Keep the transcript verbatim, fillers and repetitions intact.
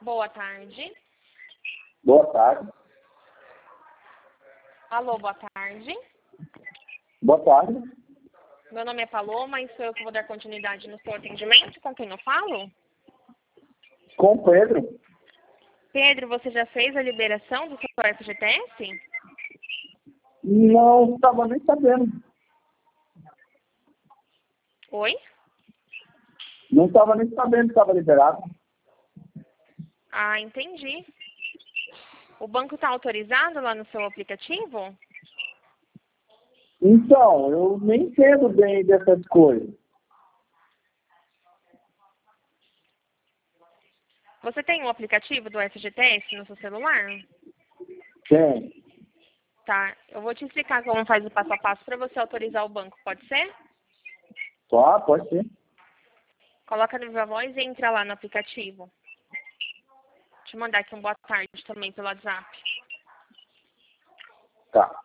Boa tarde. Boa tarde. Alô, boa tarde. Boa tarde. Meu nome é Paloma e sou eu que vou dar continuidade no seu atendimento. Com quem eu falo? Com o Pedro. Pedro, você já fez a liberação do seu F G T S? Não estava nem sabendo. Oi? Não estava nem sabendo que estava liberado. Ah, entendi. O banco está autorizado lá no seu aplicativo? Então, eu nem entendo bem dessas coisas. Você tem um aplicativo do F G T S no seu celular? Tem. Tá, eu vou te explicar como faz o passo a passo para você autorizar o banco, pode ser? Só, pode ser. Coloca no Viva Voz e entra lá no aplicativo. Deixa eu mandar aqui um boa tarde também pelo WhatsApp. Tá.